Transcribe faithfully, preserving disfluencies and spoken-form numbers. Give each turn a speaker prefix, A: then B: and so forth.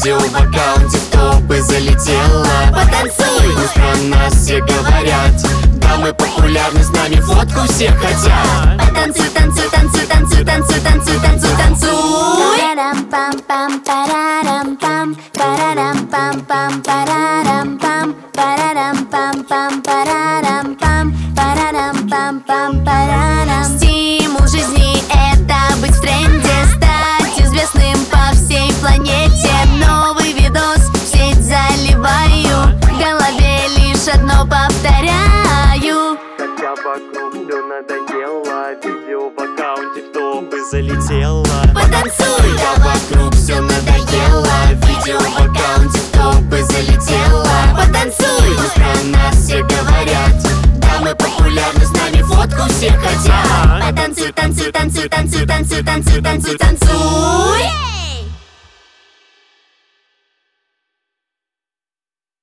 A: видео в аккаунте в топы залетело.
B: Потанцуй!
A: Пусть про нас все говорят, да мы популярны, с нами фотку все хотят.
B: Потанцуй, танцуй, танцуй, танцуй, танцуй, танцуй, танцуй, танцуй.
C: Парарам-пам-пам, парарам-пам, парарам-пам-пам, парарам-пам, парарам-пам-пам, парарам-пам, парарам-пам-пам, парарам.
B: Стимул жизни — это быть в тренде, стать известным по всей планете. Новый видос в сеть заливаю, в голове лишь одно повторяю.
A: Хотя вокруг все надоело, видео в аккаунте в топы залетело.
B: Потанцуй!
A: Хотя вокруг все надоело, видео в аккаунте в топы залетело.
B: Потанцуй!
A: Пусть про нас все говорят, да мы популярны, с нами фотку все хотят.
B: Потанцуй, танцуй, танцуй, танцуй, танцуй, танцуй, танцуй, танцуй.